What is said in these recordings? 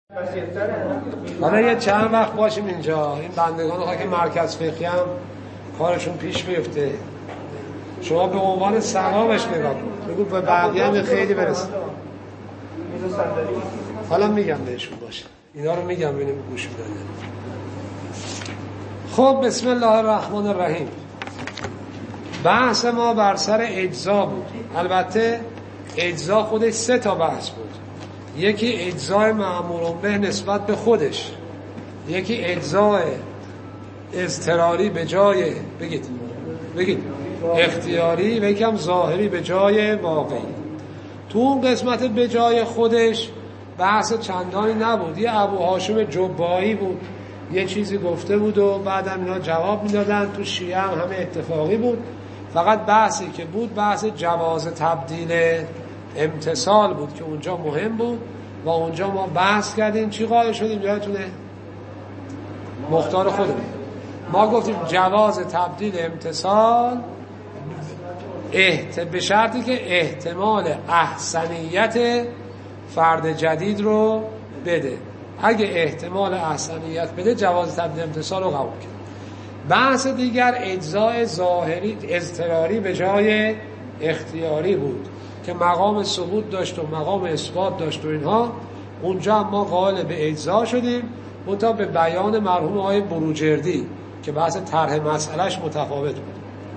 حالا یه چند وقت باشیم اینجا، این بندگان خواهی که مرکز فقهی هم کارشون پیش بیفته، شما به عنوان سلامش نگاه کن، بگو به بقیه هم خیلی برسه. حالا میگم بهشون باشه، اینا رو میگم ببینیم گوش میدن. خب بسم الله الرحمن الرحیم. بحث ما بر سر اجزا بود. البته اجزا خودش 3 تا بحث بود. یکی اجزای مأمور به نسبت به خودش، یکی اجزای اضطراری به جای بگید اختیاری، و یکی هم ظاهری به جای واقعی. تو اون قسمت به جای خودش بحث چندانی نبود. یه ابو هاشم جبایی بود، یه چیزی گفته بود و بعدم اینا جواب میدادن. تو شیعه هم همه اتفاقی بود. فقط بحثی که بود بحث جواز تبدیل امتصال بود که اونجا مهم بود و اونجا ما بحث کردیم. چی قائل شدیم یادتونه؟ مختار خودمون ما گفتیم جواز تبدیل امتصال به شرطی که احتمال احسنیت فرد جدید رو بده. اگه احتمال احسنیت بده جواز تبدیل امتصال رو قبول کرد. بحث دیگر اجزای ظاهری اضطراری به جای اختیاری بود که مقام ثبوت داشت و مقام اثبات داشت و اینها. اونجا هم ما قائل به اجزا شدیم، منتها به بیان مرحوم آقای بروجردی که بحث طرح مسئلهش متفاوت بود.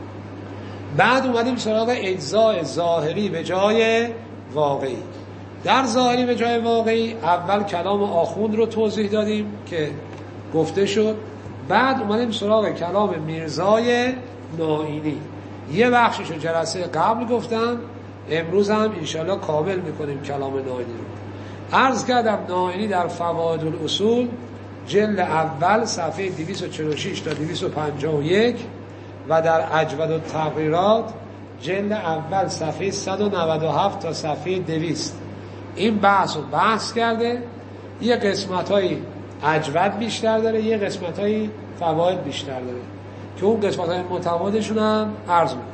بعد اومدیم سراغ اجزای ظاهری به جای واقعی. در ظاهری به جای واقعی اول کلام آخوند رو توضیح دادیم که گفته شد. بعد اومدیم سراغ کلام میرزای نائینی. یه بخشش رو جلسه قبل گفتم، امروز هم انشالله کامل میکنیم کلام نائینی رو. عرض کردم نائینی در فوائد الاصول جلد اول صفحه 246 تا 251 و در اجود التقریرات جلد اول صفحه 197 تا صفحه 200 این بحث رو بحث کرده. یه قسمت‌های اجود بیشتر داره، یه قسمت‌های فواید بیشتر داره که اون قسمت‌های متفاوتشون هم عرض می‌کنه.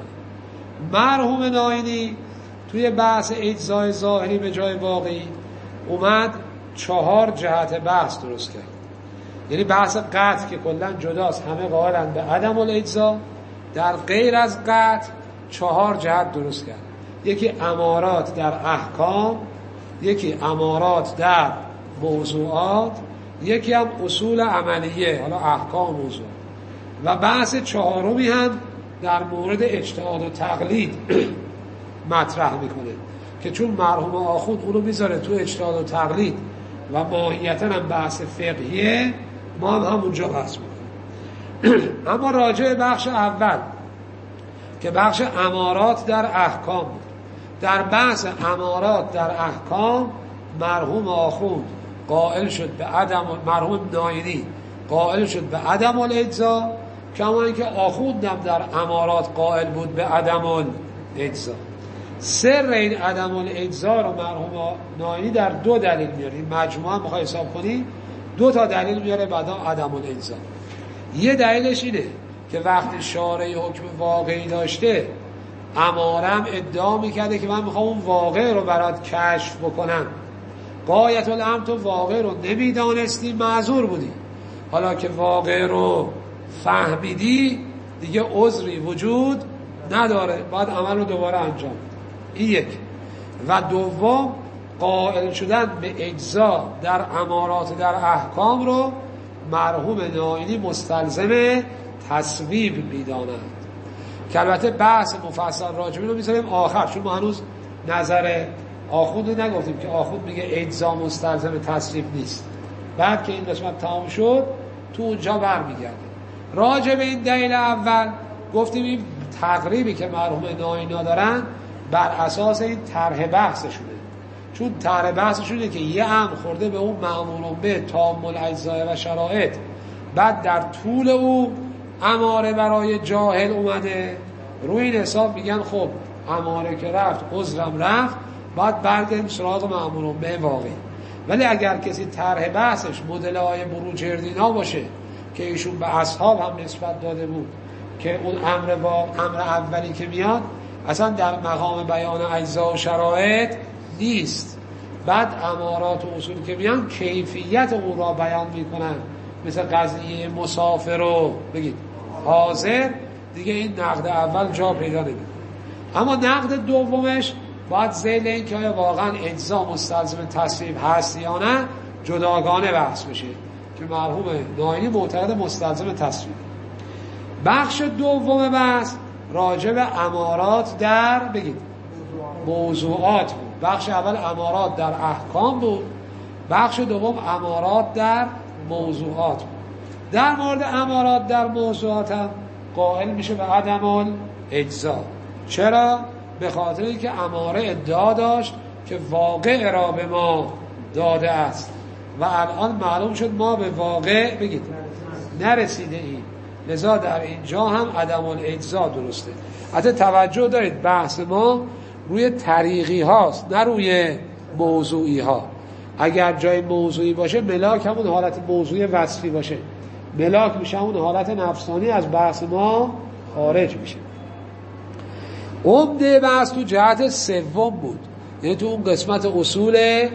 مرحوم نائینی توی بحث اجزای ظاهری به جای واقعی اومد 4 جهت بحث درست کرد. یعنی بحث قطع که کلا جداست، همه قائلن به عدم الاجزا. در غیر از قطع 4 جهت درست کرد. یکی امارات در احکام، یکی امارات در موضوعات، یکی هم اصول عملیه، حالا احکام موضوع. و بحث 4می هم در مورد اجتهاد و تقلید مطرح میکنه که چون مرحوم آخوند اونو میذاره تو اجتهاد و تقلید و ماهیتا هم بحث فقهیه، ما هم همونجا بحث میکنیم. اما راجع بخش اول که بخش امارات در احکام بود، در بحث امارات در احکام مرحوم آخوند قائل شد به عدم، مرحوم نائینی قائل شد به عدم الاجزا، کما اینکه آخوند هم در امارات قائل بود به عدم الاجزا. سر این عدم الاجزا رو مرحوم نائینی در 2 دلیل میاره. این مجموعه هم بخوای حساب کنی 2 تا دلیل میاره بعدا عدم الاجزا. یه دلیلش اینه که وقتی شارع حکم واقعی داشته، امارم ادعا میکرده که من میخوام اون واقع رو برات کشف بکنم. غایت الامر تو واقع رو نمیدانستی، معذور بودی. حالا که واقع رو فهمیدی دیگه عذری وجود نداره، باید عمل رو دوباره انجام. این یک. و دوم قائل شدن به اجزا در امارات در احکام رو مرحوم نائینی مستلزم تصویب میدانند که البته بحث مفصل راجبی رو میذاریم آخر، چون ما هنوز نظر آخوند رو نگفتیم که آخوند میگه اجزا مستلزم تصویب نیست. بعد که این قسمت تمام شد تو اونجا برمیگرده. راجع به این دلیل اول گفتیم این تقریبی که مرحوم نائینی دارن بر اساس این طرح بحثشونه، چون طرح بحثشونه که یه امر خورده به اون مأمور به تام الاجزا و شرایط، بعد در طول او اماره برای جاهل اومده، روی این حساب میگن خب اماره که رفت عذرم رفت، باید برگردیم سراغ مأمور به واقعی. ولی اگر کسی طرح بحثش مدل های بروجردینا باشه که ایشون به اصحاب هم نسبت داده بود که اون امر با امر اولی که میاد اصلا در مقام بیان اجزا و شرایط نیست، بعد امارات و اصول که میان کیفیت اون را بیان میکنن، مثل قضیه مسافر رو بگید حاضر، دیگه این نقد اول جا پیدا نمیکنه. اما نقد دومش باید ذیل این که آیا واقعا اجزا مستلزم تصویب هست یا نه جداگانه بحث بشه که مرحوم ناینی معتقد مستلزم تصویب. بخش دوم بحث راجع به امارات در بگید موضوعات بود. بخش اول امارات در احکام بود، بخش دوم امارات در موضوعات بود. در مورد امارات در موضوعات هم قائل میشه به عدم الاجزا. چرا؟ به خاطر اینکه اماره ادعا داشت که واقع را به ما داده است و الان معلوم شد ما به واقع بگید نرسیده ایم، لذا در اینجا هم عدم الاجزا درسته. حتی توجه دارید بحث ما روی طریقی هاست نه روی موضوعی ها. اگر جای موضوعی باشه ملاک همون حالت موضوعی وصفی باشه، ملاک میشه همون حالت نفسانی، از بحث ما خارج میشه. عمده بحث تو جهت سوم بود، یعنی تو اون قسمت اصول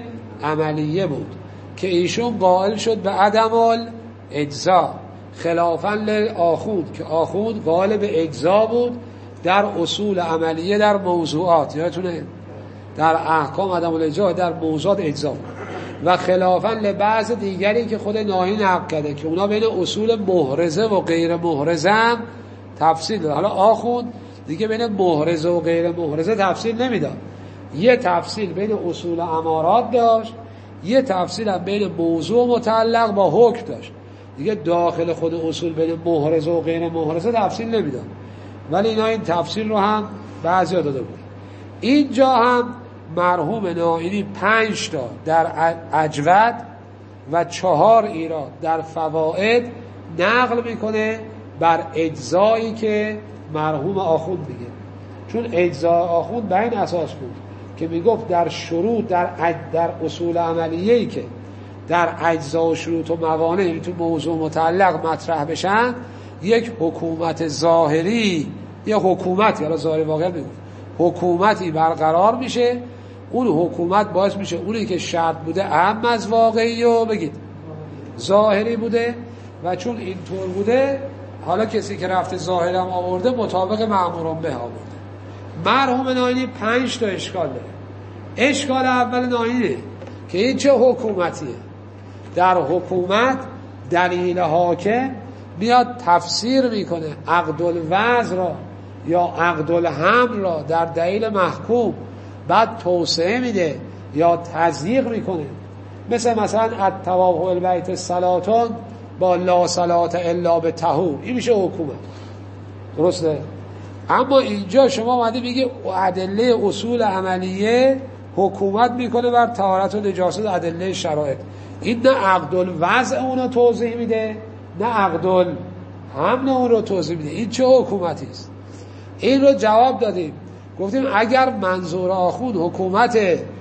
عملیه بود که ایشون قائل شد به عدم الاجزا خلافاً لآخوند که آخوند قائل به اجزا بود در اصول عملیه در موضوعات. یادتونه در احکام عدم الاجزا، در موضوعات اجزا بود. و خلافاً لبعض دیگری که خود ناهی نقل کرده که اونا بین اصول محرزه و غیر محرزه هم تفصیل داد. حالا آخوند دیگه بین محرزه و غیر محرزه تفصیل نمیداد، یه تفصیل بین اصول امارات داشت، یه تفصیل هم بین موضوع متعلق با حکم داشت، دیگه داخل خود اصول بین محرزه و غیر محرزه تفصیل نمیداد. ولی اینا این تفصیل رو هم بعضی داده بود. اینجا هم مرحوم ناینی 5 تا در اجود و 4 ایراد در فواید نقل میکنه بر اجزایی که مرحوم آخوند میگه. چون اجزا آخوند به این اساس بود که میگفت در شروط در اصول عملیه‌ای که در اجزا و شروط و موانع تو موضوع متعلق مطرح بشن، یک حکومت ظاهری، یک حکومتی، حالا ظاهری واقع میگفت حکومتی برقرار میشه. اون حکومت باعث میشه اونی که شرط بوده اهم از واقعی و بگید ظاهری بوده، و چون اینطور بوده حالا کسی که رفته ظاهر هم آورده مطابق مأموران به آورده. مرحوم ناینی 5 تا اشکال داره. اشکال اول ناینی که این چه حکومتیه؟ در حکومت دلیل حاکم میاد تفسیر میکنه عقد الوضع را یا عقد الحمل را در دلیل محکوم، بعد توسعه میده یا تضییق میکنه. مثلا الطواف البیت صلاتون با لا صلات الا به طهور، این میشه حکومت، درسته؟ اما اینجا شما اومدی میگی ادله اصول عملیه حکومت میکنه بر طهارت و نجاست ادله شرایط. این نه عقد الوضع اونو توضیح میده نه عقد الحمل اون رو توضیح میده. این چه حکومتی است؟ این رو جواب دادیم، گفتیم اگر منظور آخوند حکومت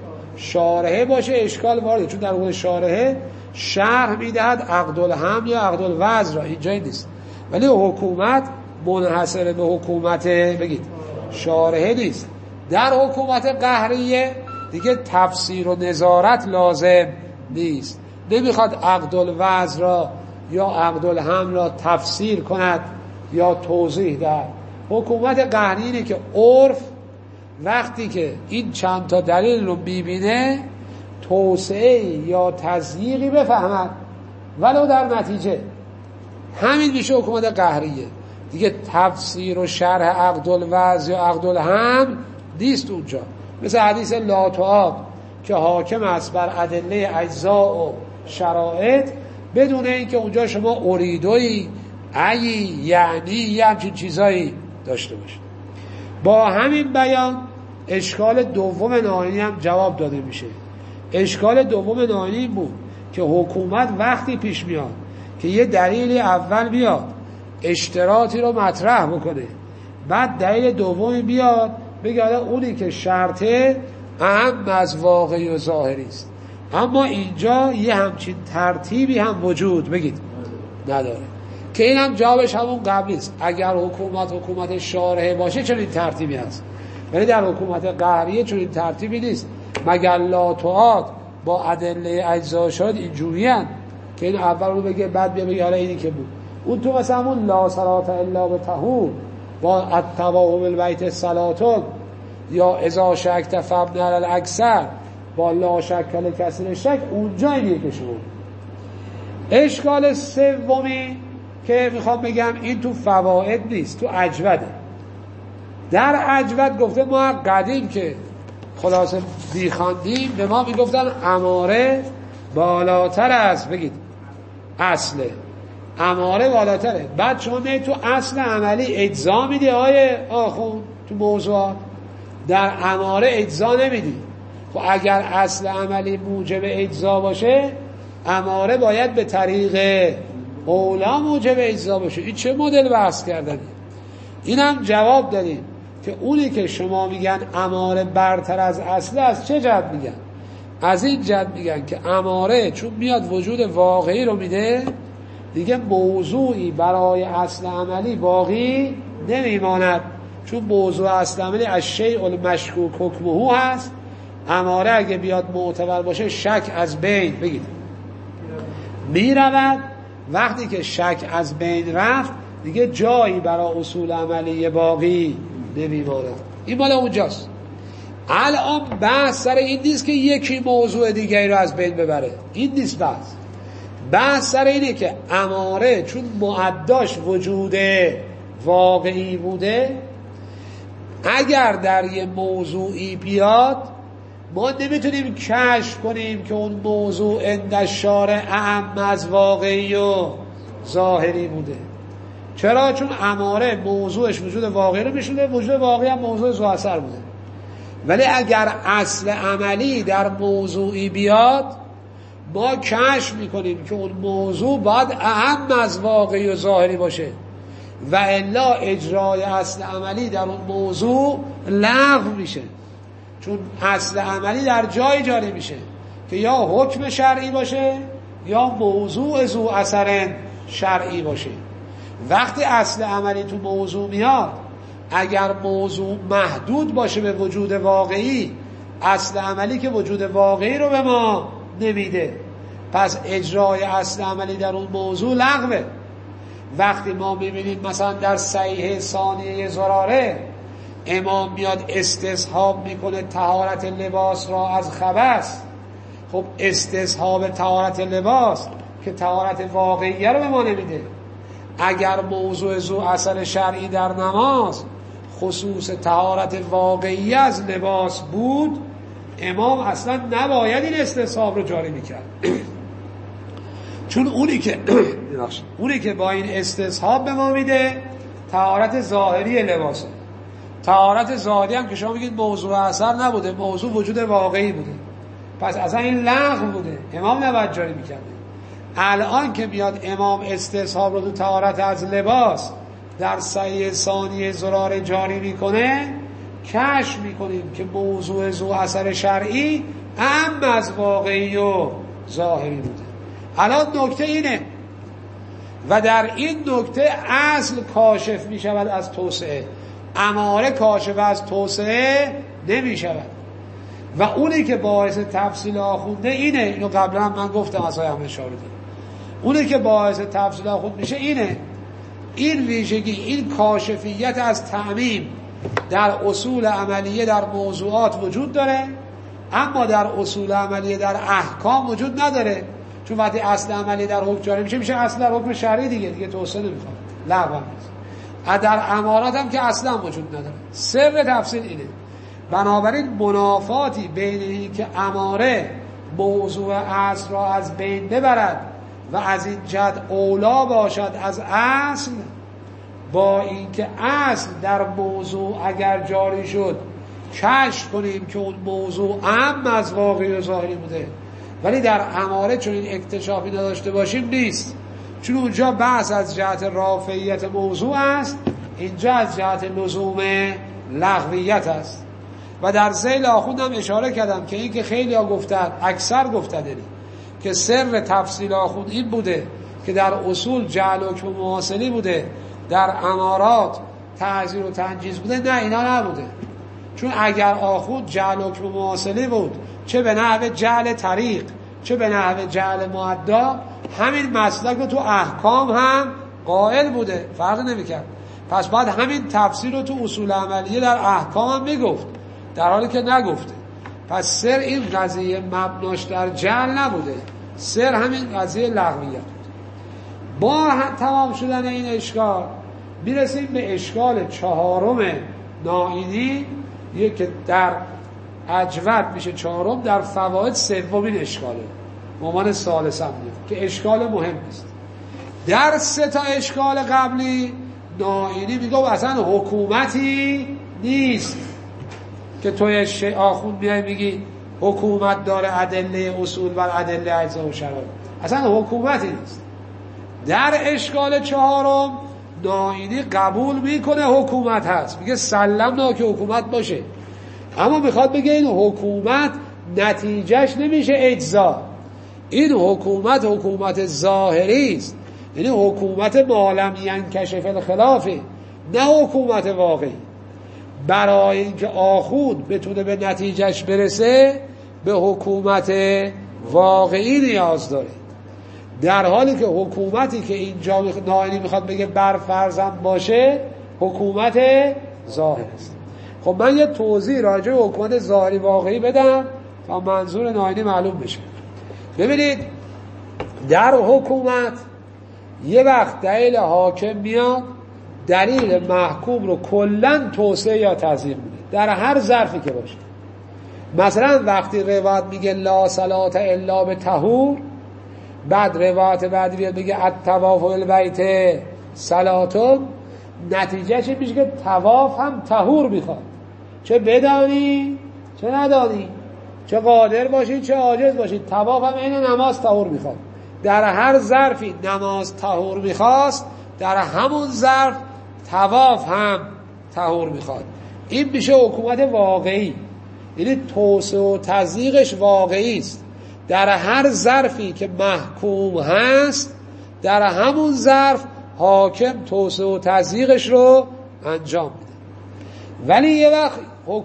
شارحه باشه اشکال وارده، چون در اون شارحه شرح میدهد عقد الحمل یا عقد الوضع را، اینجا نیست. ولی حکومت منحصر به حکومت بگید شارحه نیست. در حکومت قهریه دیگه تفسیر و نظارت لازم نیست، نمیخواد عقد الوضع را یا عقد الحمل را تفسیر کند یا توضیح دهد. حکومت قهری اینه که عرف وقتی که این چند تا دلیل رو میبینه توسعه یا تضییقی بفهمد ولو در نتیجه، همین میشه حکومت قهریه. دیگه تفسیر و شرح عقد الوضع یا عقد الحمل نیست اونجا. مثل حدیث لا تعاق که حاکم است بر ادله اجزا و شرایط بدون اینکه اونجا شما اریدوی یعنی یه همچین چیزایی داشته باشید. با همین بیان اشکال دوم ناینی هم جواب داده میشه. اشکال دوم ناینی بود که حکومت وقتی پیش میاد که یه دلیلی اول بیاد اشتراطی رو مطرح بکنه، بعد دلیل دومی بیاد بگه اونی که شرطه اهم از واقعی و ظاهری است. اما اینجا یه همچین ترتیبی هم وجود بگید نداره که این هم جوابش همون قبلی است. اگر حکومت شارحه باشه چون این ترتیبی هست، ولی در حکومت قهریه چون این ترتیبی نیست. مگر لا تعاق با ادله اجزا شد اینجوری هن که این اول رو بگه بعد بگه حالا اینی که بود. اون تو مثلا همون لا صلاة الا بطهور با التواهم البیت صلاتون یا اذا شکت فابن علی الاکثر با لا شک لکثیر شک اونجا اینیه که شما. اشکال سومی که میخوام بگم این تو فواید نیست، تو اجوده. در اجود گفته ما قدیم که خلاصه بیخاندیم به ما میگفتن اماره بالاتر است، بگید اصله، اماره بالاتره. بعد شما میید تو اصل عملی اجزا میدی آخوند تو موضوعات، در اماره اجزا نمیدی. خب اگر اصل عملی موجب اجزا باشه اماره باید به طریق اولا موجب اجزا باشه. این چه مدل بحث کردنی؟ اینم جواب دادیم که اونی که شما میگن اماره برتر از اصل از چه جهت میگن؟ از این جهت میگن که اماره چون میاد وجود واقعی رو میده دیگه موضوعی برای اصل عملی باقی نمیماند، چون موضوع اصل عملی از شیء المشکوک حکمه هست. اماره اگه بیاد معتبر باشه شک از بین بگید میرود. وقتی که شک از بین رفت دیگه جایی برای اصول عملی باقی نمیماند. این مال اونجاست. الان بحث سر این نیست که یکی موضوع دیگری رو از بین ببره، این نیست بحث سر اینه که اماره چون معداش وجود واقعی بوده اگر در یه موضوعی بیاد ما نمیتونیم کشف کنیم که اون موضوع عند شارع اعم از واقعی و ظاهری بوده. چرا؟ چون اماره موضوعش وجود واقعی رو میشونه، وجود واقعی هم موضوع ذو اثر بوده. ولی اگر اصل عملی در موضوعی بیاد ما کشف میکنیم که اون موضوع باید اعم از واقعی و ظاهری باشه و الا اجرای اصل عملی در اون موضوع لغو میشه، چون اصل عملی در جای جاری میشه که یا حکم شرعی باشه یا موضوع ذو اثر شرعی باشه. وقتی اصل عملی تو موضوع میاد اگر موضوع محدود باشه به وجود واقعی اصل عملی که وجود واقعی رو به ما نمیده، پس اجرای اصل عملی در اون موضوع لغوه. وقتی ما میبینیم مثلا در صحیح ثانیه زراره امام میاد استصحاب میکنه طهارت لباس را از خبث، خب استصحاب طهارت لباس که طهارت واقعیه رو به ما نمیده. اگر موضوع ذو اثر شرعی در نماز خصوص طهارت واقعی از لباس بود امام اصلا نباید این استصحاب رو جاری میکرد چون اونی که با این استصحاب به ما میده طهارت ظاهری لباسه. طهارت ظاهری هم که شما میگید موضوع اثر نبوده، موضوع وجود واقعی بوده، پس اصلا این لغو بوده، امام نباید جاری میکرده. الان که میاد امام استصحاب رو تو طهارت از لباس در صحیح ثانیه زرار جاری میکنه کشف میکنیم که موضوع ذو اثر شرعی اعم از واقعی و ظاهری بوده. الان نکته اینه و در این نکته اصل کاشف میشود از توسعه، اماره کاشف از توسعه نمیشود و اونی که باعث تفصیل آخونده اینه، اینو قبلا من گفتم از هم اشاره دارم، اونی که باعث تفصیل آخوند میشه اینه، این ویژگی، این کاشفیت از تعمیم در اصول عملیه در موضوعات وجود داره اما در اصول عملیه در احکام وجود نداره، چون وقتی اصل عملی در حکم جاری میشه اصل در حکم شرعی دیگه توسعه نمیخواد، لغو نیست. در امارات هم که اصلا وجود نداره. سر تفصیل اینه. بنابراین منافاتی بین این که اماره موضوع اصل را از بین ببرد و از این جهت اولا باشد از اصل با اینکه اصل در موضوع اگر جاری شد کشف کنیم که اون موضوع اعم از واقعی و ظاهری بوده، ولی در اماره چون این اکتشافی نداشته باشیم نیست، چون اونجا بحث از جهت رافعیت موضوع است، اینجا از جهت لزوم لغویت است. و در ذیل آخوندم اشاره کردم که این که خیلی ها گفتن، اکثر گفتن که سر تفصیل آخوند این بوده که در اصول جعل حکم مواصلی بوده، در امارات تعزیر و تنجیز بوده. نه، اینا نبوده، چون اگر آخوند جعل حکم مواصلی بود چه به نحو جعل طریق، چه به نحو جعل معدا، همین مسلک رو تو احکام هم قائل بوده، فرق نمی‌کرد. پس بعد همین تفسیر رو تو اصول عملیه در احکام هم میگفت، در حالی که نگفته. پس سر این قضیه مبناش در جعل نبوده، سر همین قضیه لغویت بود. با تمام شدن این اشکال میرسیم به اشکال چهارم نائینی، یک که در اجود میشه چهارم، در فواید سومین اشکاله، به عنوان ثالثم میاد که اشکال مهم است. در سه تا اشکال قبلی نائینی میگه اصلا حکومتی نیست که توی آخوند بیای میگی حکومت داره ادله اصول و ادله اجزا و شرایط، اصلا حکومتی نیست. در اشکال چهارم نائینی قبول میکنه حکومت هست، میگه سلمنا که حکومت باشه، اما میخواد بگه این حکومت نتیجهش نمیشه اجزا، این حکومت ظاهری است، یعنی حکومت معلم ینکشف الخلافه، نه حکومت واقعی. برای اینکه آخوند بتونه به نتیجهش برسه به حکومت واقعی نیاز داره، در حالی که حکومتی که اینجا نائینی میخواد بگه برفرضم باشه حکومت ظاهر است. خب من یه توضیح راجع به حکومت ظاهری واقعی بدم تا منظور نائینی معلوم بشه. ببینید در حکومت یه وقت دلیل حاکم میاد دلیل محکوم رو کلن توسعه یا تضییق میده در هر ظرفی که باشه. مثلا وقتی روایت میگه لا صلاة الا به طهور، بعد روایت بعدی بیاد بگه الطواف البیت صلاتون، نتیجه چه میشه که طواف هم طهور میخواد، چه بدانی چه ندانی، چه قادر باشید چه عاجز باشید، طواف هم این نماز طهور میخواد. در هر ظرفی نماز طهور میخواست در همون ظرف طواف هم طهور میخواد. این میشه حکومت واقعی، یعنی توسعه و تضییقش واقعی است. در هر ظرفی که محکوم هست در همون ظرف حاکم توسعه و تضییقش رو انجام میده. ولی یه وقت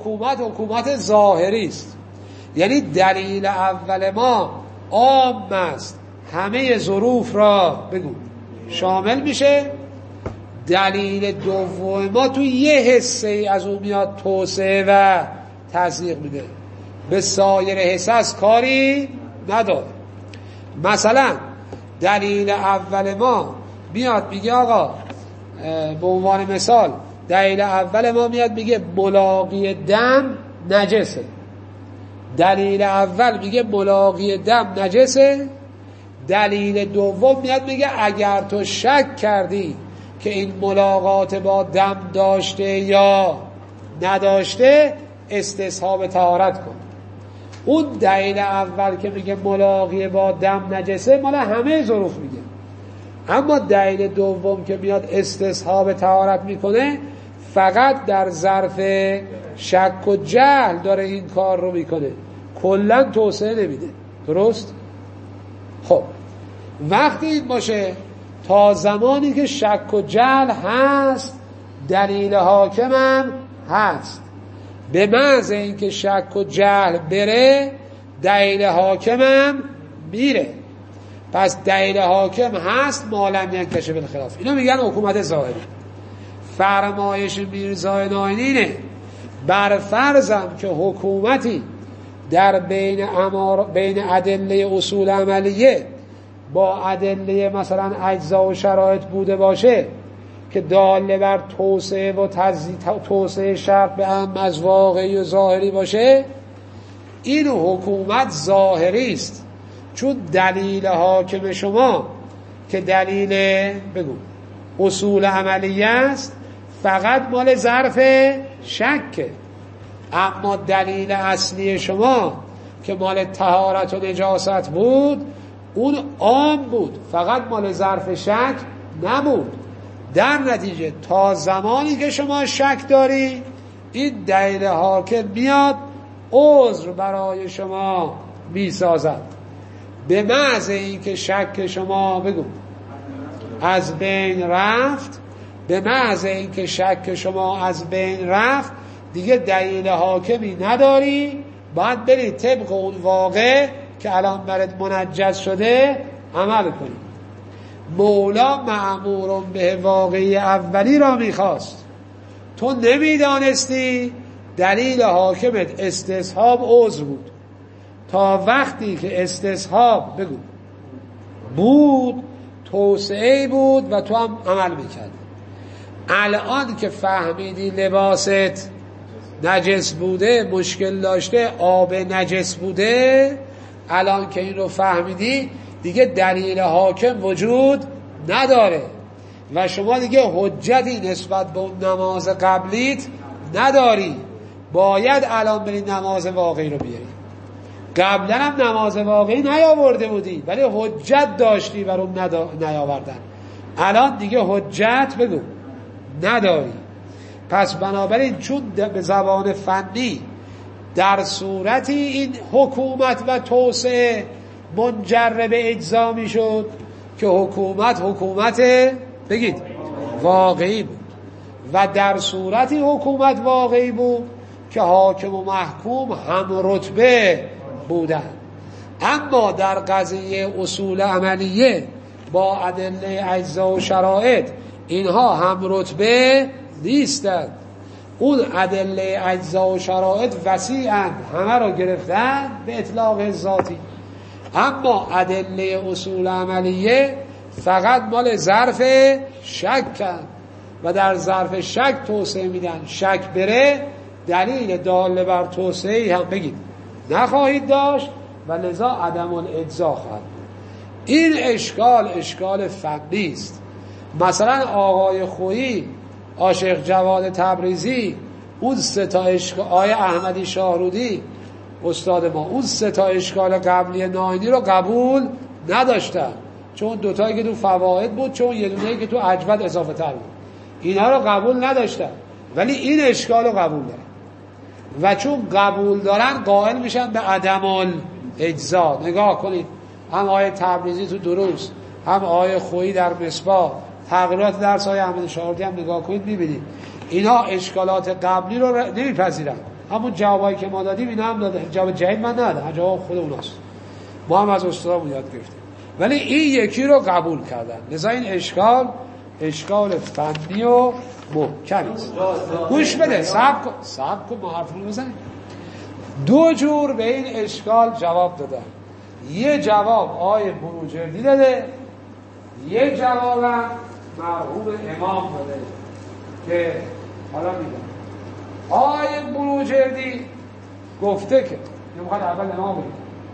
حکومت ظاهری است، یعنی دلیل اول ما عام است، همه ظروف را بگو شامل میشه. دلیل دوم ما تو یه حصه از اون میاد توسعه و تضییق میده، به سایر حصص کاری نداره. مثلا دلیل اول ما میاد میگه آقا، به عنوان مثال دلیل اول ما میاد میگه ملاقی دم نجسه، دلیل اول میگه ملاقی دم نجسه. دلیل دوم میاد میگه اگر تو شک کردی که این ملاقات با دم داشته یا نداشته استصحاب طهارت کن. اون دلیل اول که میگه ملاقی با دم نجسه مال همه ظروف میگه، اما دلیل دوم که میاد استصحاب طهارت میکنه فقط در ظرف شک و جهل داره این کار رو میکنه، کلا توسعه نمیده. درست؟ خب وقتی این باشه تا زمانی که شک و جهل هست دلیل حاکمم هست، به محض اینکه شک و جهل بره دلیل حاکمم میره. پس دلیل حاکم هست معلم ینکشف الخلاف، اینو میگن حکومت ظاهری. فرمایش میرزای نائینی اینه بر فرضم که حکومتی در بین ادله اصول عملیه با ادله مثلا اجزا و شرایط بوده باشه که داله بر توسعه و توسعه شرط به هم از واقعی و ظاهری باشه، این حکومت ظاهری است. چون دلیل حاکم شما که دلیل بگو اصول عملیه است فقط مال ظرف شکه، اما دلیل اصلی شما که مال طهارت و نجاست بود اون عام بود، فقط مال ظرف شک نبود. در نتیجه تا زمانی که شما شک داری این دلیل حاکم میاد عذر برای شما میسازد. به محض اینکه شک شما بگو از بین رفت، به محض اینکه شک شما از بین رفت دیگه دلیل حاکمی نداری، باید برید طبق اون واقع که الان برات منجز شده عمل کنید. مولا مأمور به واقعی اولی را میخواست، تو نمیدانستی، دلیل حاکمت استصحاب عذر بود. تا وقتی که استصحاب بگو بود توسعه بود و تو هم عمل میکردی. الان که فهمیدی لباست نجس بوده، مشکل داشته، آب نجس بوده، الان که این رو فهمیدی دیگه دلیل حاکم وجود نداره و شما دیگه حجتی نسبت به اون نماز قبلیت نداری. باید الان بری نماز واقعی رو بیاری. قبلا هم نماز واقعی نیاورده بودی ولی حجت داشتی بر اون نیاوردن. الان دیگه حجت بگو نداری. پس بنابراین چون به زبان فنی در صورتی این حکومت و توسعه منجر به اجزا می شد که حکومت بگید واقعی بود و در صورتی حکومت واقعی بود که حاکم و محکوم هم رتبه بودن. اما در قضیه اصول عملیه با ادله اجزا و شرایط اینها هم رتبه نیستند. اون ادله اجزا و شرایط وسیعند، همه رو گرفتن به اطلاق ذاتی. اما ادله اصول عملیه فقط مال ظرف شک و در ظرف شک توسعه میدن. شک بره دلیل دال بر توسعه هم بگید نخواهید داشت و لذا عدم الاجزا خواهد. این اشکال فنی است. مثلا آقای خویی، عاشق جواد تبریزی، اون سه تا آقای احمدی شاهرودی استاد ما، اون سه تا اشکال قبلی ناینی رو قبول نداشتن، چون دوتایی که تو فواید بود، چون یه دونه‌ای که تو اجود اضافه تر بود، اینا رو قبول نداشتن. ولی این اشکال رو قبول دارن و چون قبول دارن قائل میشن به عدم الاجزا. نگاه کنید، هم آقای تبریزی تو دروس، هم آقای خویی در مصباح، تغییرات درس های احمدی شاهرودی هم نگاه کنید میبینید اینا اشکالات قبلی رو نمیپذیرن. همون جوابایی که ما دادیم اینا هم داده، جواب جدید من ندادم، جواب خود اوناست، ما هم از استادمون یاد گرفتیم. ولی این یکی رو قبول کردن. لذا این اشکال فنی و محکمی است. گوش بده، صبر کن ما حرفمون بزنیم. دو جور به این اشکال جواب دادن. یه جواب آقای بروجردی داده، یه جواب مرحوم امام داده که حالا میگم. آقای بروجردی گفته که میخواد اول امام بگیم.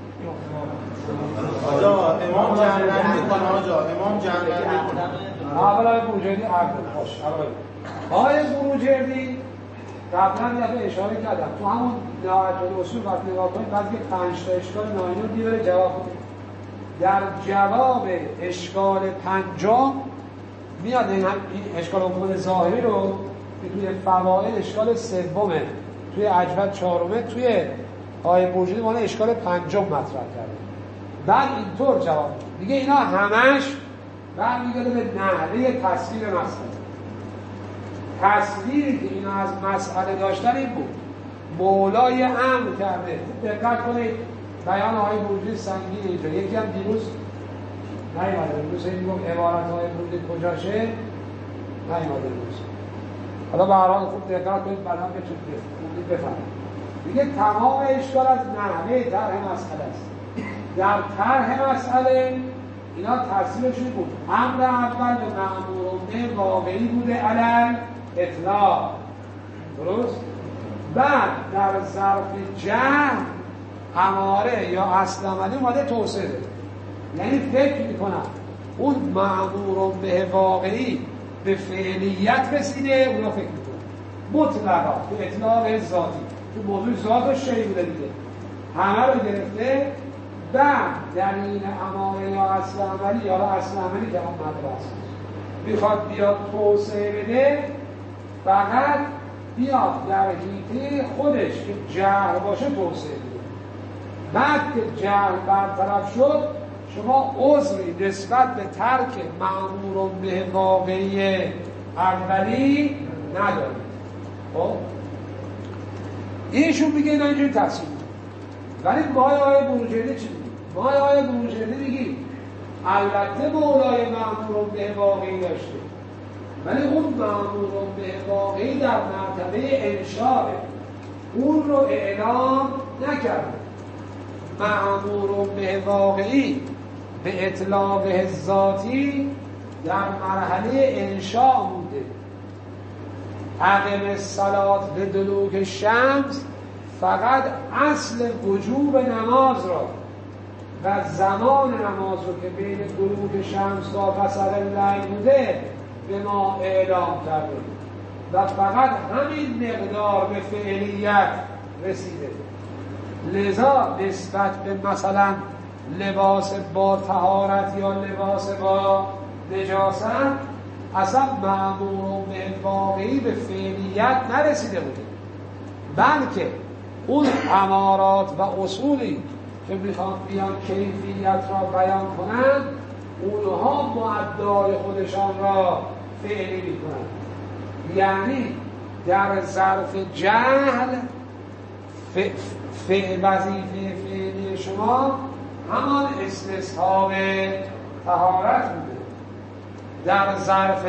امام جهنمی کنه امام جهنمی اول آقای بروجردی باش. آقای بروجردی قبلا یه اشاره کردم تو همون نهایت الاصول وقتی نگاه کنید بعضی 5 تا اشکال ناینی رو بیاره جواب بده. در جواب اشکال پنجم میاد این اشکال حکومت ظاهری رو که توی فواید اشکال سومه، توی اجود چهارمه، توی آیه بروجردی مال اشکال پنجم مطرح کرده. بعد اینطور جواب میگه اینا همش برمیگرده به نحوه تصویر مسئله. تصویری که اینا از مسئله داشتن این بود مولای امر کرده. دقت کنید بیان آقای بروجردی سنگین اینجا. یکی هم دیروز نیومده، دیروز این گفت عبارت های بروجردی کجاشه نیومده دیروز. حالا به هر حال خوب دقت کنید بعدا بفهمید. میگه تمام اشکال از نحوه طرح مسئله است. در طرح مسئله اینا تصویرشون بود امر اول به مأمورانه واقعی بوده علل اطلاق، درست؟ بعد در ظرف جمع اماره یا اصل عملی اومده توسعه ده. یعنی فکر میکنم اون مأموران به واقعی به فعلیت رسیده، اونا فکر میکنم مطلقا به اطلاق ذاتی تو موضوع ذات و شیء بوده دیگه، همه رو گرفته. بعد دلیل اماره یا اصل عملی یا اصل عملی که هم مدرسه میخواد بیاد توسعه بده، فقط بیاد در حیطه خودش که جهل باشه توسعه بده. بعد که جهل برطرف شد شما عذری نسبت به ترک مأمور به واقعی اولی ندارید. خب ایشون میگه اینا اینجوری تصمیم. ولی مای آیه بروجردی چی میگیم؟ مای آیه بروجردی میگیم البته مولای مأمور به واقعی داشته، ولی اون مأمور به واقعی در مرتبه انشاء اون رو اعلام نکرده. مأمور به واقعی به اطلاق ذاتی در مرحله انشاء بوده. عقب الصلات به دلوک شمس فقط اصل وجوب نماز را و زمان نماز رو که بین دلوک شمس تا قصر اللیل بوده به ما اعلام کرده و فقط همین مقدار به فعلیت رسیده. لذا نسبت به مثلا لباس با طهارت یا لباس با نجاست اصلا مأمور به واقعی به فعلیت نرسیده بوده، بلکه اون امارات و اصولی که میخوان بیان کیفیت را بیان کنند اونها معدای خودشان را فعلی میکنند. یعنی در ظرف جهل وظیفه فعلی شما همان استصحاب طهارت بوده، در ظرف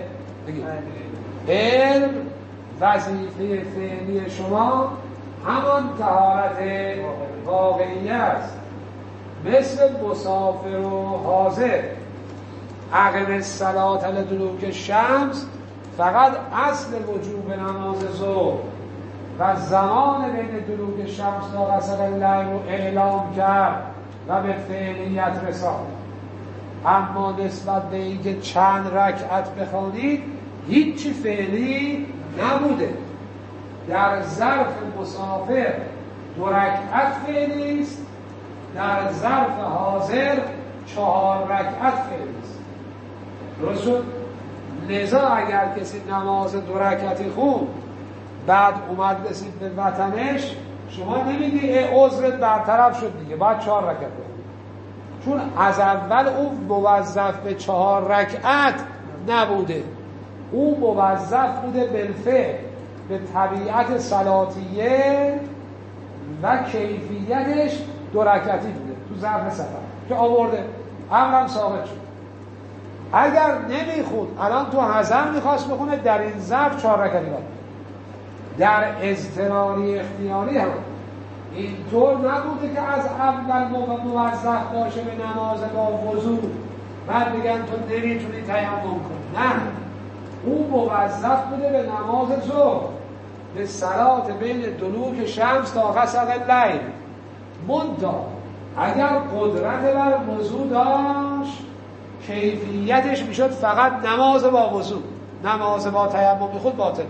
علم وظیفه فعلی شما همان طهارت واقعی است. مثل مسافر و حاضر عقب الصلات لدلوک شمس فقط اصل وجوب نماز ظهر و زمان بین دلوک شمس تا قصر اللیل رو اعلام کرد و به فعلیت رساند. اما نسبت به اینکه چند رکعت بخوانید هیچی فعلی نبوده. در ظرف مسافر 2 رکعت فعلی است، در ظرف حاضر 4 رکعت فعلی است. درست شد؟ لذا اگر کسی نماز 2 رکعتی خوند بعد اومد رسید به وطنش، شما نمیگی عذرت برطرف شد دیگه باید 4 رکعت بخونی، چون از اول اون موظف به 4 رکعت نبوده، اون موظف بوده بالفعل به طبیعت صلاتیه و کیفیتش 2 رکعتی بوده تو ظرف سفر که آورده امرم ثابت شد. اگر نمیخوند الان تو حضر میخواست بخونه در این ظرف 4 رکعتی باید. در اضطراری اختیاری هم اینطور نبوده که از اول موظف باشه به نماز با وضو بعد بگن تو نمیتونی تیمم کنی. نه، اون موظف بوده به نماز ظهر، به صلات بین دلوک شمس تا غسق اللیل. منتها اگر قدرت بر وضو داشت کیفیتش میشد فقط نماز با وضو، نماز با تیمم خود باطل.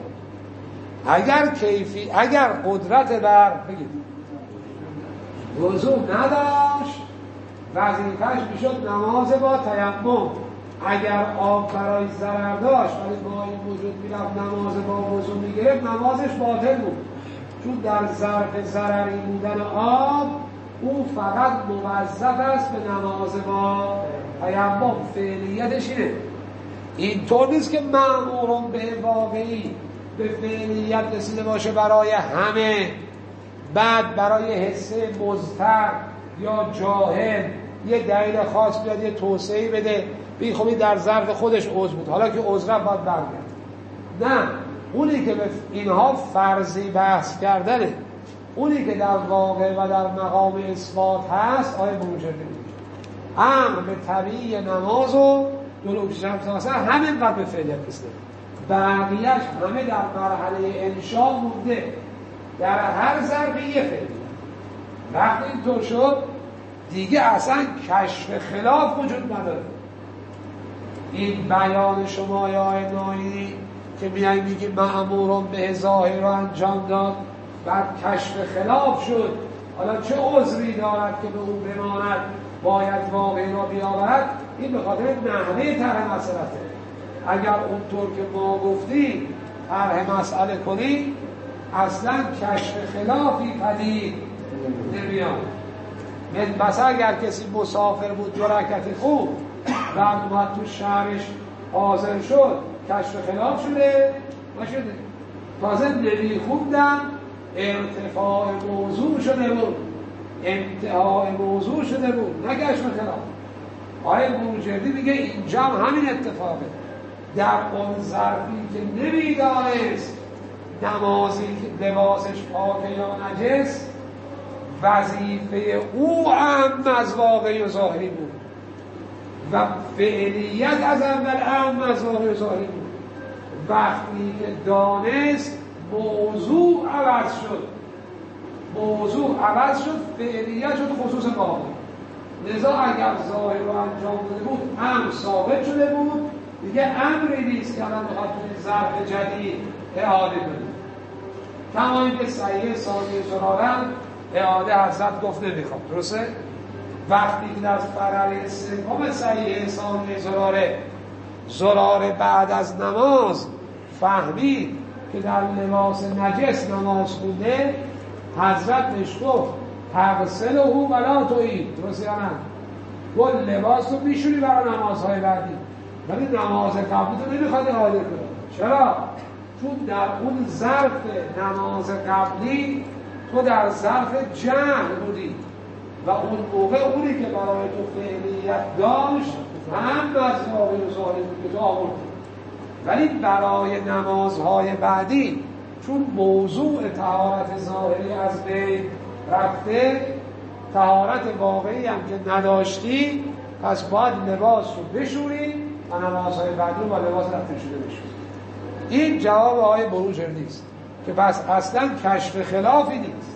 اگر قدرت بر وضو نداشت وظیفه‌اش میشد نماز با تیمم. اگر آب برای ضرر داشت ولی مایی وجود میرفت نماز با وضو میگرفت نمازش باطل بود، چون در ظرف ضرری بودن آب او فقط موظف است به نماز با تیمم. فعلیتش اینه. اینطور نیست که مأمور به واقعی به فعلیت رسیده باشه برای همه، بعد برای حسه مضطر یا جاهل یه دلیل خاص بیاد یه توسعه بده بگی خب این در ظرف خودش عذر بود حالا که عذر باید برگرد. نه، اونی که به اینها فرضی بحث کردنه، اونی که در واقع و در مقام اثبات هست آیه بروجردی میگه امر به طبیعی نماز و دلوک شمس مثلا همین قدر به فعلیت رسیده، بقیه‌اش همه در مرحله انشاء مونده، در هر ظرف یه فعلیت. وقتی اینطور شد دیگه اصلا کشف خلاف وجود نداره. این بیان شما یا نایی که میگی مأمورون به ظاهر رو انجام داد بعد کشف خلاف شد، حالا چه عذری دارد که به اون بماند باید واقعی را بیاورد؟ این به خاطر نحوه طرح مسئلته. اگر اونطور که ما گفتیم طرح مسئله کنی اصلا کشف خلافی پدید نمیاد. مثلا اگر کسی مسافر بود 2 رکعتی خوب بعد اومد تو شهرش حاضر شد کشف خلاف شده نشده، تازه نمیخوندم ارتفاع موضوع شده بود انتهای موضوع شده بود، نه کشف خلاف. آقای بروجردی میگه اینجا همین اتفاقه. در اون ظرفی که نمیدانست نمازی که لباسش پاکه یا نجس، وظیفه او هم از واقعی و ظاهری بود و فعلیت از اول هم از واقعی و ظاهری بود. وقتی که دانست موضوع عوض شد، فعلیت شد خصوص واقعی. لذا اگر ظاهر رو انجام داده بود امر ثابت شده بود، دیگه امری نیست که الان بخواد توی ظرف جدید اعاده کنه. کما اینکه صحیح ثانیه زرارم اعاده حضرت گفت نمیخواد، درسته؟ وقتی که در فرع سوم صحیح ثانیه زراره بعد از نماز فهمید که در لباس نجس نماز خونده، حضرت بهش گفت تغسله ولا تعید، درسته یا نه؟ گفت لباس رو میشونی برای نمازهای بعدی، ولی نماز قبلی تو نمیخواد اعاده کنی. چرا؟ چون در اون ظرف نماز قبلی تو در ظرف جهل بودی و اون موقع اونی که برای تو فعلیت داشت هم از واقعی و ظاهری بود که تو آورد. ولی برای نمازهای بعدی چون موضوع طهارت ظاهری از بین رفته، طهارت واقعی هم که نداشتی، پس باید لباس رو بشوری و نمازهای بعدی رو با لباس رفته شده بشوری. این جواب آقای بروجردی است که پس اصلا کشف خلافی نیست.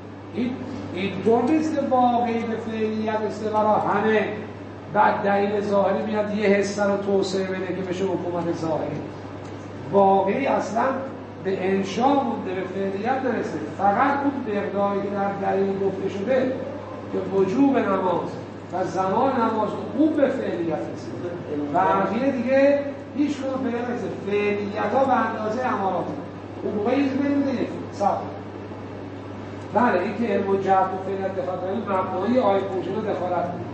اینطور نیست که واقعی به فعلیت استقرا همه بعد دلیل ظاهری میاد یه حسن رو توسعه بده که بشه حکومت ظاهری. واقعی اصلا به انشاء مونده، به فعلیت نرسه. فقط اون مقداری که در دلیل گفته شده که وجوب نماز و زمان نماز اون به فعلیت رسیده. بقیه دیگه هیچ کنون پیدا نرسه. فعلیت ها به اندازه امارات اون موقع ایز بینده صبر. بله، این که علم و جبر و فعلیت دخالت کنید مبنایی آیه بروجردی دخالت کنید.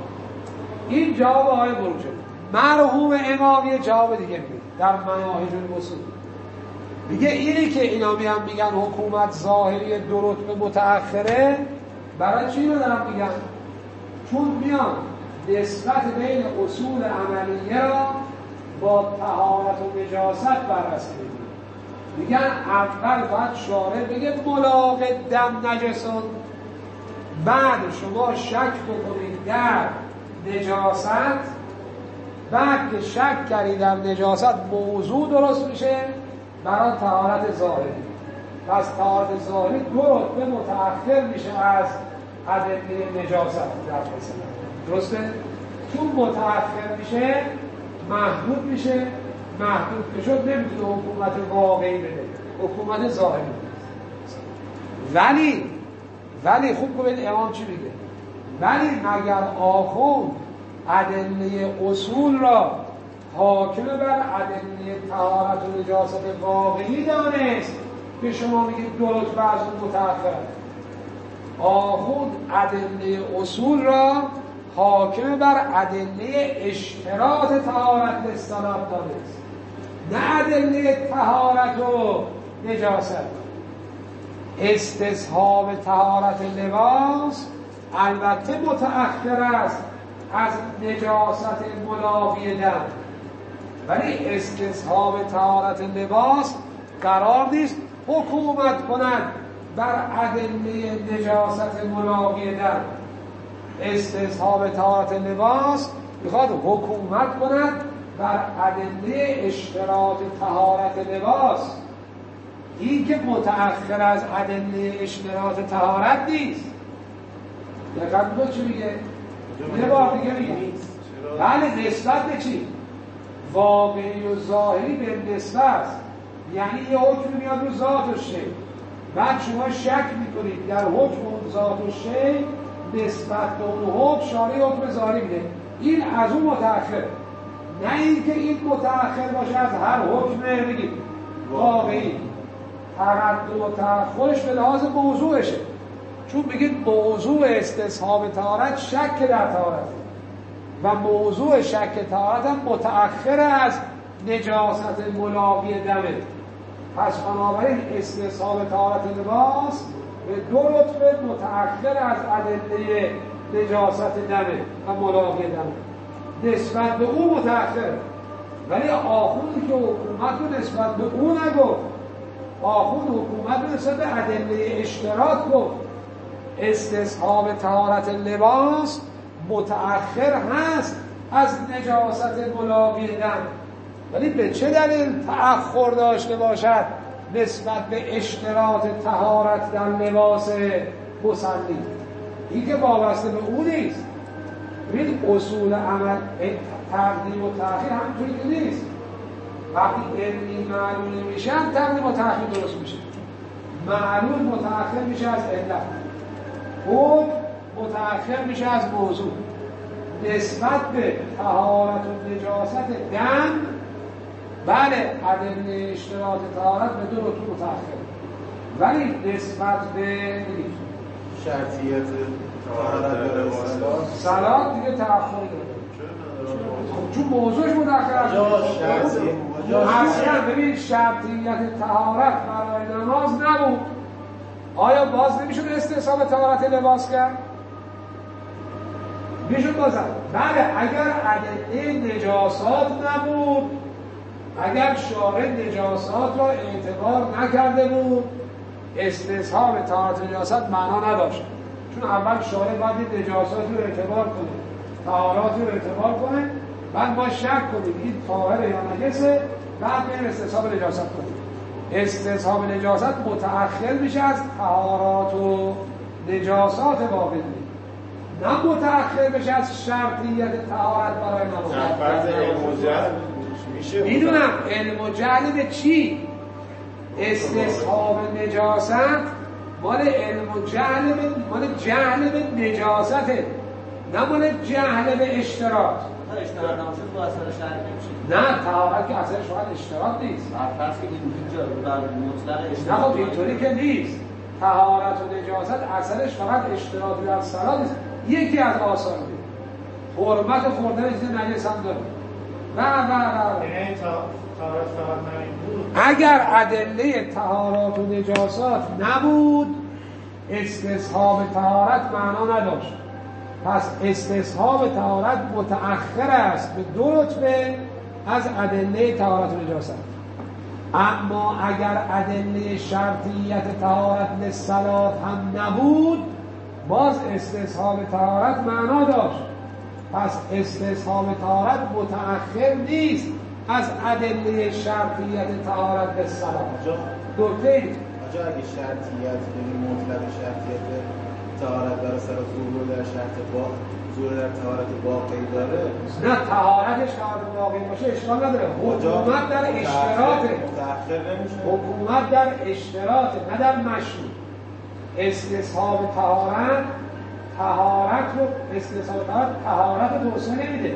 این جواب آقای بروجردی. مرحوم امامی جواب دیگه میده در مناهج الاصول. میگه اینی که اینا میگن حکومت ظاهری دو رتبه متأخره، برای چی رو دارم میگن؟ چون میان نسبت بین اصول عملیه را با طهارت و نجاست بررسی میکنن. میگن اول باید شارع بگه ملاق دم نجسون، بعد شما شک بکنید در نجاست، بعد که شک کردید در نجاست موضوع درست میشه برای طهارت ظاهری. پس طهارت ظاهری دو رتبه متأخر میشه از ادله نجاست در فصل. درسته؟ چون متأخر میشه محدود میشه، محدود که شد نمیتونه حکومت واقعی بده، حکومت ظاهری بده. ولی خوب کنید امام چی میگه؟ ولی مگر آخوند ادله اصول را حاکم بر ادله طهارت و نجاست واقعی دانست که شما میگید دو رتبه از اون متأخر. آخوند ادله اصول را حاکم بر ادله اشتراط طهارت اصطلاح دانست، نه ادله طهارت و نجاست. استصحاب طهارت لباس البته متأخر است از نجاست ملاقی دم، ولی استصحاب طهارت لباس قرار نیست حکومت کند بر ادله نجاست ملاقی دم. استصحاب طهارت لباس میخواد حکومت کند بر ادله اشتراط طهارت لباس. این که متأخر از ادله اشتراط طهارت نیست. دقیقاً بود چی میگه؟ یه بار دیگه میگه بله، نسبت به چی؟ واقعی و ظاهری به نسبت است. یعنی یه حکم میاد رو ذات و شی، بعد شما شک میکنید در حکم ذات و شی نسبت به اون حکم شارع حکم ظاهری میده. این از اون متأخر، نه این که این متأخر باشه از هر حکم بگید واقعی. تقدم و تأخرش به لحاظ موضوعشه، چون بگید موضوع استصحاب طهارت شک در طهارت و موضوع شک طهارت هم متأخر از نجاست ملاقی دمه. پس بنابراین استصحاب طهارت لباس به 2 رتبه متأخر از ادله نجاست دمه و ملاقی دمه، نسبت به او متأخر. ولی آخوندی که حکومت رو نسبت به او نگفت، آخوند حکومت رو نسبت به ادله اشتراط گفت. استصحاب طهارت لباس متأخر هست از نجاست ملاقی دم، ولی به چه دلیل تأخر داشته باشد نسبت به اشتراط طهارت در لباس مصلی؟ این که وابسته به اون نیست. ببین اصول عمل تقدیم و تأخیر همینطوری که نیست. وقتی علمی معلولی میشن تقدیم و تأخیر درست میشه. معلول متأخر میشه از علت، حکم متأخر میشه از موضوع. نسبت به طهارت و نجاست دم، بله ادله اشتراط طهارت به 2 رتبه متأخر، ولی نسبت به شرطیت طهارت صلات دیگه تأخری داره. چون موضوعش متأخر است. اصلا ببین شرطیت طهارت برای نماز نبود، آیا باز نمیشون استصحاب طهارت لباس کرد؟ میشون بازم. بله اگر ادله نجاسات نبود، اگر شارع نجاسات را اعتبار نکرده بود، استصحاب طهارت نجاست معنا نداشت. چون اول شارع باید نجاسات رو اعتبار کنه، طهارات رو اعتبار کنه، بعد ما شک کنیم این طاهر یا نجسه، بعد بریم استصحاب نجاست کنیم. استصحاب نجاست متأخر میشه از طهارات و نجاسات واقعی، نه متأخر بشه از شرطیت طهارت برای نماز. فرض علم و جهل میشه. میدونم علم و جهل به چی؟ استصحاب نجاست مال علم و جهل مال جهل به نجاسته، نه مال جهل به اشتراط. اشتراط نباشه تو اثر شرعی نمیشه. نه طهارت که اثرش فقط اشتراط نیست. فرض که اینجا در مطلق اشتراط. نه خب اینطوری که نیست. طهارت و نجاست اثرش فقط اشتراط در صلات نیست. یکی از آثار دید. حرمت خوردن چیز نجس هم داره. یعنی طهارت فقط نبود. اگر ادله طهارات و نجاسات نبود، استصحاب طهارت معنا نداشت. پس استصحاب طهارت متأخر است به 2 رتبه از ادله طهارت و نجاست. اما اگر ادله شرطیت طهارت للصلات هم نبود، باز استصحاب طهارت معنا داشت. پس استصحاب طهارت متأخر نیست از ادله شرطیت طهارت للصلات. نکته آجا اگه شرطیت یعنی مطلق شرطیت طهارت برای صلات ظهور در شرط ظهور در طهارت واقعی داره، نه طهارتش طهارت واقعی باشه اشکال نداره. حکومت در اشتراطه، متأخر نمیشه. حکومت در اشتراطه نه در مشروع. استصحاب طهارت رو استصحاب طهارت رو توسعه نمیده،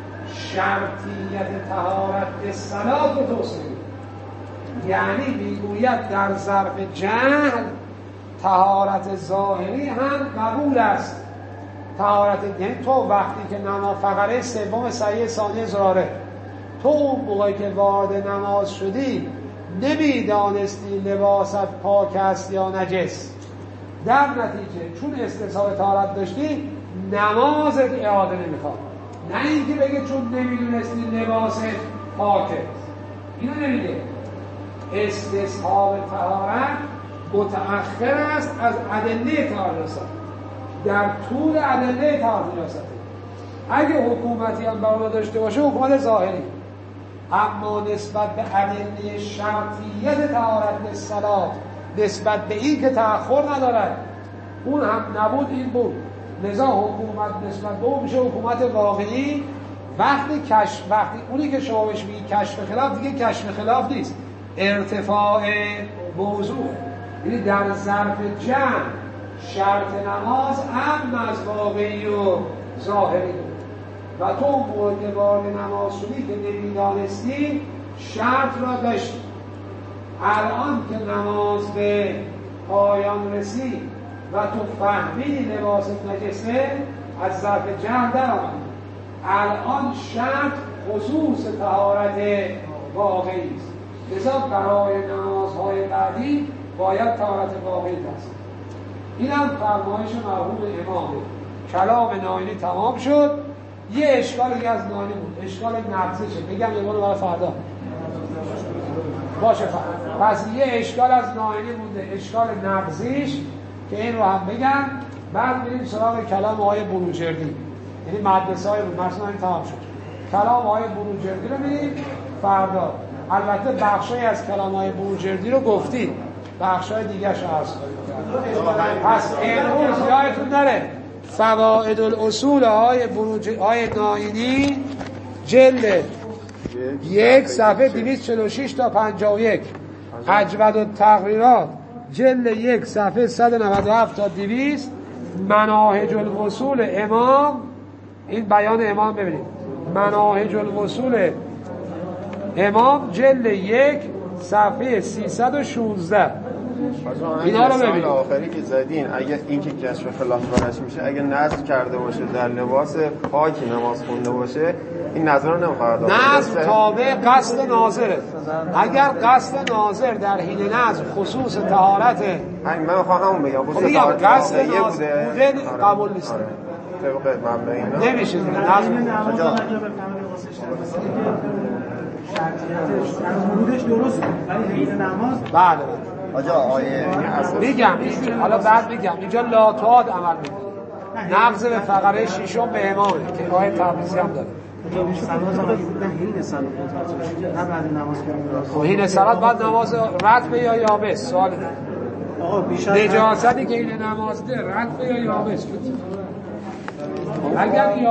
شرطیت طهارت للصلات رو توسعه میده. یعنی میگوید در ظرف جهل طهارت ظاهری هم قبول است. طهارت یعنی تو وقتی که نماز فقره سوم صحیح ثانیه زراره، تو اون موقعی که وارد نماز شدی نمیدانستی لباست پاک است یا نجس، در نتیجه چون استصحاب طهارت داشتی نمازت اعاده نمیخواد. نه اینکه بگه چون نمیدونستی لباست پاکه، اینو نمیگه. استصحاب طهارت متأخر است از ادله طهارت، در طول ادله طهارت نجاسته. اگه حکومتی هم برای داشته باشه حکومت ظاهری، اما نسبت به ادله شرطیت طهارت للصلات، نسبت به این که تأخر ندارد، اون هم نبود این بود، لذا حکومت نسبت به اون میشه حکومت واقعی. وقتی اونی که شما بهش میگی کشف خلاف، دیگه کشف خلاف نیست، ارتفاع موضوع. یعنی در ظرف جمع شرط نماز هم از واقعی و ظاهری بود و تو موقع که وارد نماز شدی که نمیدانستی شرط را داشتی. الان که نماز به پایان رسید و تو فهمیدی لباست نجسه، از ظرف جمع در آمد. الان شرط خصوص طهارت واقعی است، لذا برای نمازهای بعدی باید طهارت واقعی است. این هم فرمایش مرحوم امامه. کلام ناینی تمام شد، یه اشکال دیگه از ناینی بود، اشکال نقضشه. بگم یه بار برای فردا باشه فردا. پس یه اشکال از ناینی بوده، اشکال نقضیش که این رو هم بگم. بعد بریم سراغ کلام آقای بروجردی، یعنی مدرسه های بود. مثلا این تمام شد، کلام آقای بروجردی رو بریم فردا. البته بخشای از کلام های بروجردی رو گفتید، بخشای دیگه ش هست. پس امروز یادتون نره فوائد الاصول های ناینی جلد 1 صفحه 246 تا 51، اجود التقریرات جلد 1 صفحه 197 تا 200، مناهج الوصول امام، این بیان امام ببینید، مناهج الوصول امام جلد 1 صفحه 316. اینا رو ببینید. آخری که زدین اگه این که کشف خلاف برش میشه، اگه نظر کرده باشه در لباس پاکی نماز خونده باشه، این نظر رو نمیخواد. نظر تابع قصد ناظره. اگر قصد ناظر در حین نظر خصوص طهارت، همین من خواهم بگم خصوص قصد ناظر بوده قبول نیست. طبق منبع اینا نمیشه دیگه. نظر شرطیتش از ورودش درست ولی حین نماز بله آجا آیه میگم اینجا، حالا بعد میگم اینجا لاتاد عمل میکنه. نقض به فقره ششم به امامه که آیه تبریزی هم داره. حین صلات بعد نماز رطبه یا یابس؟ سوال نه. نجاستی که حین نماز ده رطبه یا یابس؟ اگر